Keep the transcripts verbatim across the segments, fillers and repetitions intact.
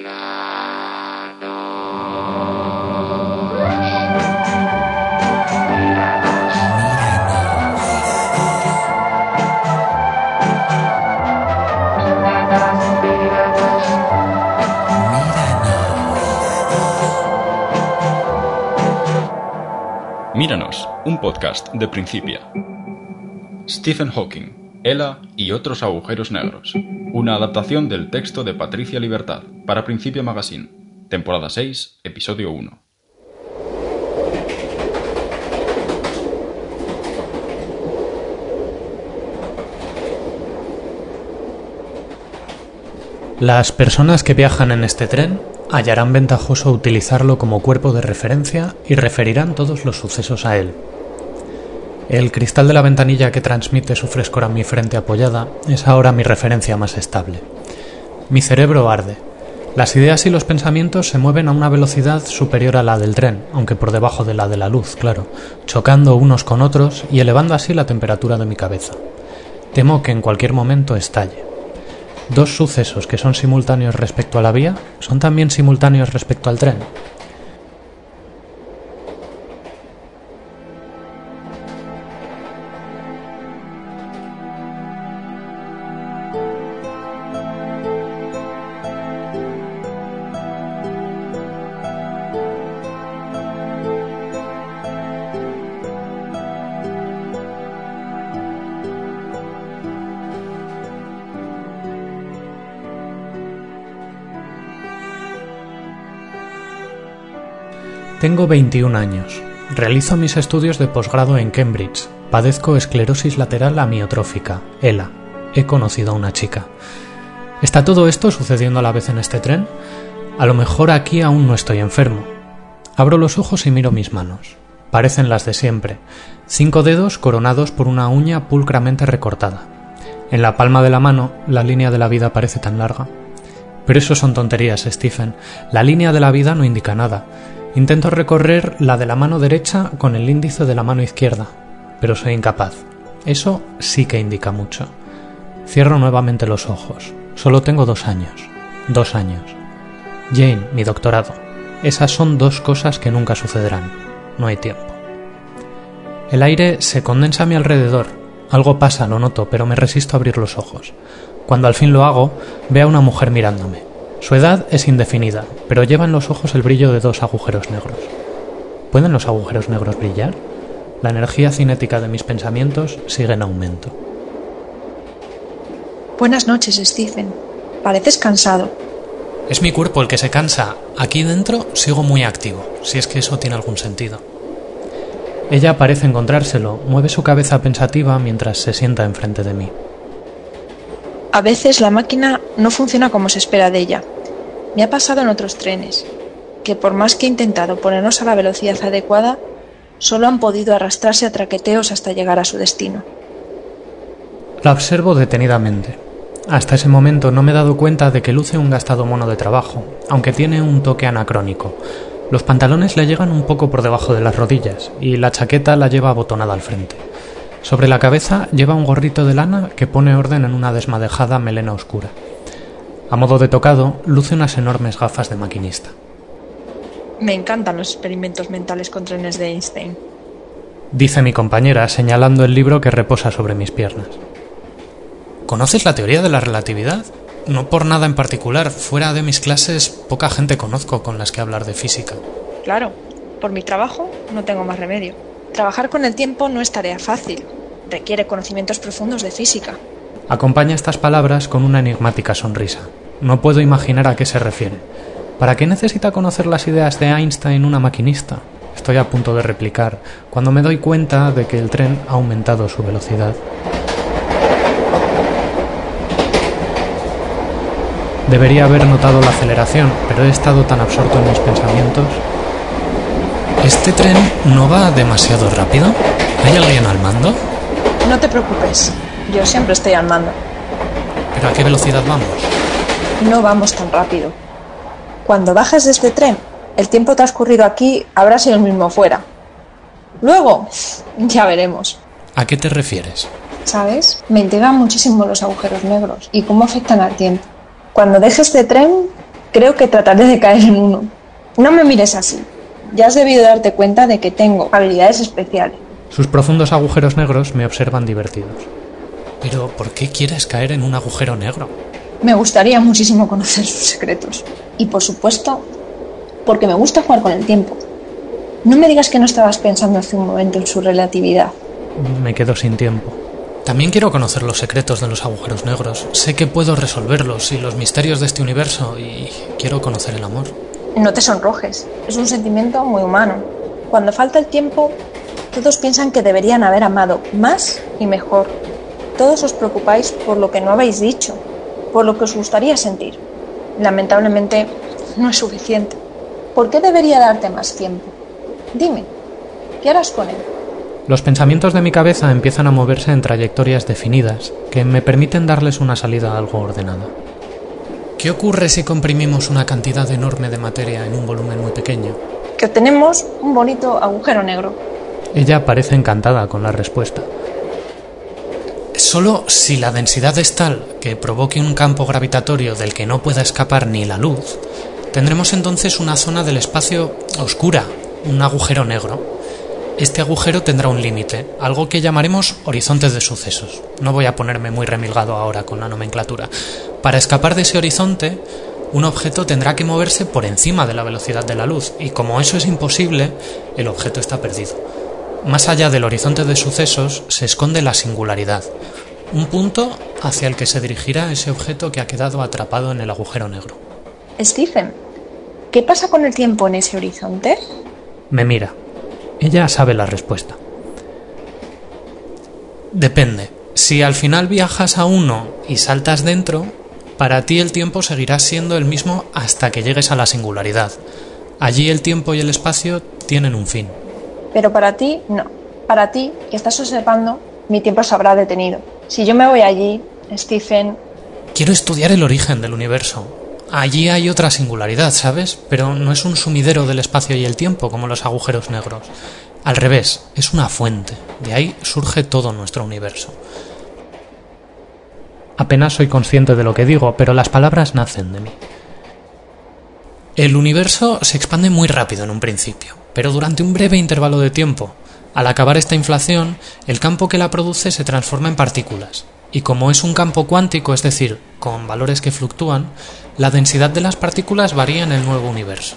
Míranos, un podcast de Principia. Stephen Hawking, Ella y otros agujeros negros. Una adaptación del texto de Patricia Libertad para Principia Magazine. Temporada seis, episodio uno. Las personas que viajan en este tren hallarán ventajoso utilizarlo como cuerpo de referencia y referirán todos los sucesos a él. El cristal de la ventanilla que transmite su frescor a mi frente apoyada es ahora mi referencia más estable. Mi cerebro arde. Las ideas y los pensamientos se mueven a una velocidad superior a la del tren, aunque por debajo de la de la luz, claro, chocando unos con otros y elevando así la temperatura de mi cabeza. Temo que en cualquier momento estalle. Dos sucesos que son simultáneos respecto a la vía son también simultáneos respecto al tren. Tengo veintiún años. Realizo mis estudios de posgrado en Cambridge. Padezco esclerosis lateral amiotrófica, ELA. He conocido a una chica. ¿Está todo esto sucediendo a la vez en este tren? A lo mejor aquí aún no estoy enfermo. Abro los ojos y miro mis manos. Parecen las de siempre. Cinco dedos coronados por una uña pulcramente recortada. En la palma de la mano, la línea de la vida parece tan larga. Pero eso son tonterías, Stephen. La línea de la vida no indica nada. Intento recorrer la de la mano derecha con el índice de la mano izquierda, pero soy incapaz. Eso sí que indica mucho. Cierro nuevamente los ojos. Solo tengo dos años. Dos años. Jane, mi doctorado. Esas son dos cosas que nunca sucederán. No hay tiempo. El aire se condensa a mi alrededor. Algo pasa, lo noto, pero me resisto a abrir los ojos. Cuando al fin lo hago, veo a una mujer mirándome. Su edad es indefinida, pero lleva en los ojos el brillo de dos agujeros negros. ¿Pueden los agujeros negros brillar? La energía cinética de mis pensamientos sigue en aumento. Buenas noches, Stephen. Pareces cansado. Es mi cuerpo el que se cansa. Aquí dentro sigo muy activo, si es que eso tiene algún sentido. Ella parece encontrárselo, mueve su cabeza pensativa mientras se sienta enfrente de mí. A veces la máquina no funciona como se espera de ella. Me ha pasado en otros trenes, que por más que he intentado ponernos a la velocidad adecuada, solo han podido arrastrarse a traqueteos hasta llegar a su destino. La observo detenidamente. Hasta ese momento no me he dado cuenta de que luce un gastado mono de trabajo, aunque tiene un toque anacrónico. Los pantalones le llegan un poco por debajo de las rodillas y la chaqueta la lleva abotonada al frente. Sobre la cabeza lleva un gorrito de lana que pone orden en una desmadejada melena oscura. A modo de tocado, luce unas enormes gafas de maquinista. Me encantan los experimentos mentales con trenes de Einstein, dice mi compañera, señalando el libro que reposa sobre mis piernas. ¿Conoces la teoría de la relatividad? No por nada en particular. Fuera de mis clases, poca gente conozco con las que hablar de física. Claro, por mi trabajo no tengo más remedio. Trabajar con el tiempo no es tarea fácil. Requiere conocimientos profundos de física. Acompaña estas palabras con una enigmática sonrisa. No puedo imaginar a qué se refiere. ¿Para qué necesita conocer las ideas de Einstein una maquinista? Estoy a punto de replicar, cuando me doy cuenta de que el tren ha aumentado su velocidad. Debería haber notado la aceleración, pero he estado tan absorto en mis pensamientos. ¿Este tren no va demasiado rápido? ¿Hay alguien al mando? No te preocupes, yo siempre estoy al mando. ¿Pero a qué velocidad vamos? No vamos tan rápido. Cuando bajes de este tren, el tiempo transcurrido aquí habrá sido el mismo fuera. Luego, ya veremos. ¿A qué te refieres? ¿Sabes? Me intrigan muchísimo los agujeros negros y cómo afectan al tiempo. Cuando dejes este tren, creo que trataré de caer en uno. No me mires así. Ya has debido darte cuenta de que tengo habilidades especiales. Sus profundos agujeros negros me observan divertidos. Pero, ¿por qué quieres caer en un agujero negro? Me gustaría muchísimo conocer sus secretos. Y por supuesto, porque me gusta jugar con el tiempo. No me digas que no estabas pensando hace un momento en su relatividad. Me quedo sin tiempo. También quiero conocer los secretos de los agujeros negros. Sé que puedo resolverlos y los misterios de este universo, y quiero conocer el amor. No te sonrojes. Es un sentimiento muy humano. Cuando falta el tiempo, todos piensan que deberían haber amado más y mejor. Todos os preocupáis por lo que no habéis dicho, por lo que os gustaría sentir. Lamentablemente, no es suficiente. ¿Por qué debería darte más tiempo? Dime, ¿qué harás con él? Los pensamientos de mi cabeza empiezan a moverse en trayectorias definidas, que me permiten darles una salida algo ordenada. ¿Qué ocurre si comprimimos una cantidad enorme de materia en un volumen muy pequeño? Que obtenemos un bonito agujero negro. Ella parece encantada con la respuesta. Solo si la densidad es tal que provoque un campo gravitatorio del que no pueda escapar ni la luz, tendremos entonces una zona del espacio oscura, un agujero negro. Este agujero tendrá un límite, algo que llamaremos horizonte de sucesos. No voy a ponerme muy remilgado ahora con la nomenclatura. Para escapar de ese horizonte, un objeto tendrá que moverse por encima de la velocidad de la luz, y como eso es imposible, el objeto está perdido. Más allá del horizonte de sucesos se esconde la singularidad, un punto hacia el que se dirigirá ese objeto que ha quedado atrapado en el agujero negro. Stephen, ¿qué pasa con el tiempo en ese horizonte? Me mira. Ella sabe la respuesta. Depende. Si al final viajas a uno y saltas dentro, para ti el tiempo seguirá siendo el mismo hasta que llegues a la singularidad. Allí el tiempo y el espacio tienen un fin. Pero para ti, no. Para ti, que estás observando, mi tiempo se habrá detenido. Si yo me voy allí, Stephen... Quiero estudiar el origen del universo. Allí hay otra singularidad, ¿sabes? Pero no es un sumidero del espacio y el tiempo como los agujeros negros. Al revés, es una fuente. De ahí surge todo nuestro universo. Apenas soy consciente de lo que digo, pero las palabras nacen de mí. El universo se expande muy rápido en un principio, pero durante un breve intervalo de tiempo. Al acabar esta inflación, el campo que la produce se transforma en partículas. Y como es un campo cuántico, es decir, con valores que fluctúan, la densidad de las partículas varía en el nuevo universo.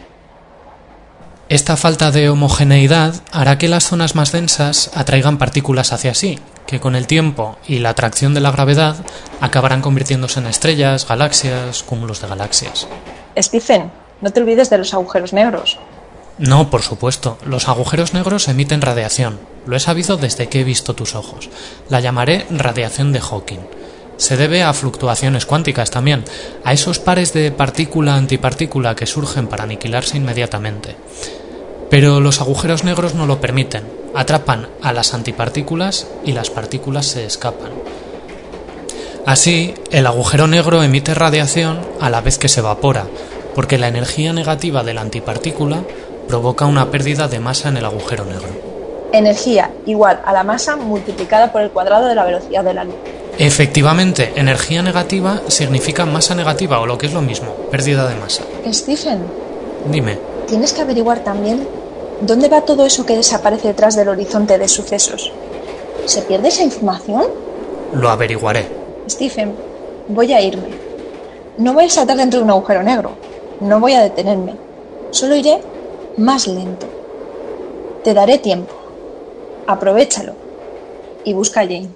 Esta falta de homogeneidad hará que las zonas más densas atraigan partículas hacia sí, que con el tiempo y la atracción de la gravedad acabarán convirtiéndose en estrellas, galaxias, cúmulos de galaxias. Stephen, no te olvides de los agujeros negros. No, por supuesto. Los agujeros negros emiten radiación. Lo he sabido desde que he visto tus ojos. La llamaré radiación de Hawking. Se debe a fluctuaciones cuánticas también, a esos pares de partícula-antipartícula que surgen para aniquilarse inmediatamente. Pero los agujeros negros no lo permiten. Atrapan a las antipartículas y las partículas se escapan. Así, el agujero negro emite radiación a la vez que se evapora, porque la energía negativa de la antipartícula provoca una pérdida de masa en el agujero negro. Energía igual a la masa multiplicada por el cuadrado de la velocidad de la luz. Efectivamente, energía negativa significa masa negativa, o lo que es lo mismo, pérdida de masa. Stephen, dime. Tienes que averiguar también dónde va todo eso que desaparece detrás del horizonte de sucesos. ¿Se pierde esa información? Lo averiguaré. Stephen, voy a irme. No voy a saltar dentro de un agujero negro. No voy a detenerme. Solo iré más lento. Te daré tiempo. Aprovéchalo. Y busca a Jane.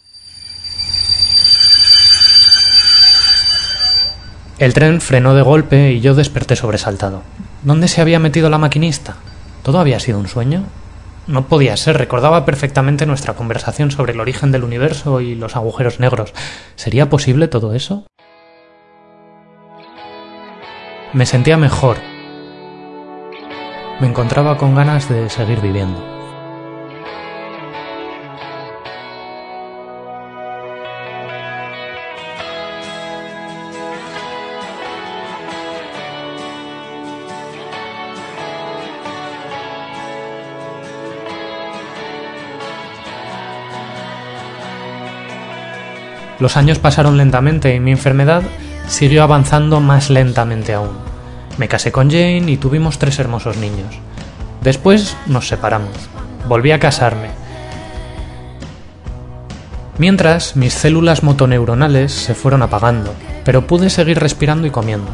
El tren frenó de golpe y yo desperté sobresaltado. ¿Dónde se había metido la maquinista? ¿Todo había sido un sueño? No podía ser, recordaba perfectamente nuestra conversación sobre el origen del universo y los agujeros negros. ¿Sería posible todo eso? Me sentía mejor. Me encontraba con ganas de seguir viviendo. Los años pasaron lentamente y mi enfermedad siguió avanzando más lentamente aún. Me casé con Jane y tuvimos tres hermosos niños. Después nos separamos. Volví a casarme. Mientras, mis células motoneuronales se fueron apagando, pero pude seguir respirando y comiendo.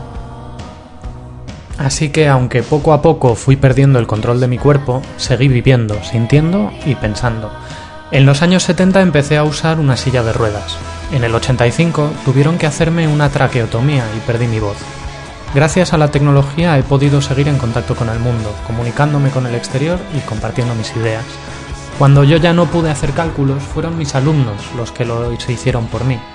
Así que, aunque poco a poco fui perdiendo el control de mi cuerpo, seguí viviendo, sintiendo y pensando. En los años setenta empecé a usar una silla de ruedas. En el ochenta y cinco tuvieron que hacerme una traqueotomía y perdí mi voz. Gracias a la tecnología he podido seguir en contacto con el mundo, comunicándome con el exterior y compartiendo mis ideas. Cuando yo ya no pude hacer cálculos, fueron mis alumnos los que lo hicieron por mí.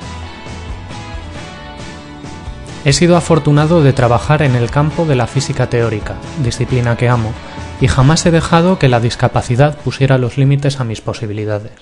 He sido afortunado de trabajar en el campo de la física teórica, disciplina que amo, y jamás he dejado que la discapacidad pusiera los límites a mis posibilidades.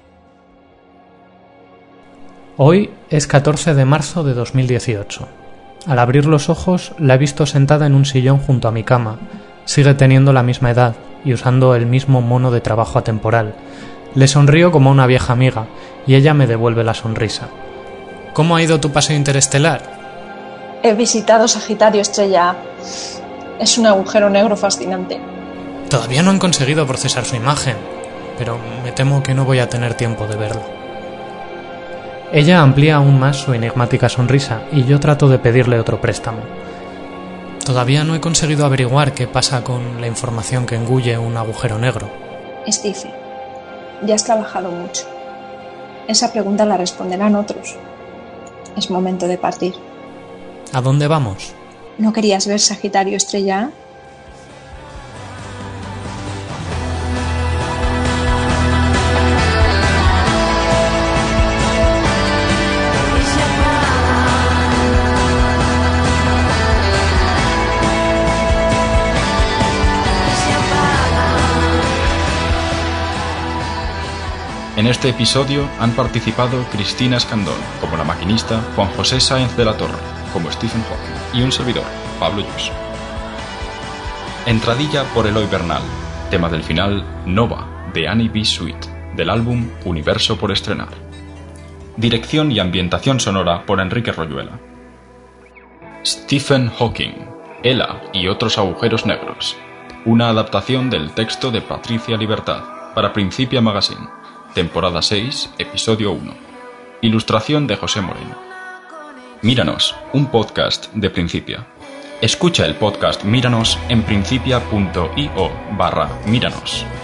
Hoy es catorce de marzo de dos mil dieciocho. Al abrir los ojos, la he visto sentada en un sillón junto a mi cama. Sigue teniendo la misma edad y usando el mismo mono de trabajo atemporal. Le sonrío como a una vieja amiga y ella me devuelve la sonrisa. ¿Cómo ha ido tu paseo interestelar? He visitado Sagitario Estrella A. Es un agujero negro fascinante. Todavía no han conseguido procesar su imagen, pero me temo que no voy a tener tiempo de verlo. Ella amplía aún más su enigmática sonrisa y yo trato de pedirle otro préstamo. Todavía no he conseguido averiguar qué pasa con la información que engulle un agujero negro. Stephen, ya has trabajado mucho. Esa pregunta la responderán otros. Es momento de partir. ¿A dónde vamos? ¿No querías ver Sagitario Estrella A? En este episodio han participado Cristina Escandón como la maquinista, Juan José Sáenz de la Torre como Stephen Hawking y un servidor, Pablo Lluís. Entradilla por Eloy Bernal, tema del final Nova de Annie B. Sweet del álbum Universo por estrenar. Dirección y ambientación sonora por Enrique Royuela. Stephen Hawking, Ella y otros agujeros negros, una adaptación del texto de Patricia Libertad para Principia Magazine. Temporada seis, episodio uno. Ilustración de José Moreno. Míranos, un podcast de Principia. Escucha el podcast Míranos en principia punto io barra Míranos.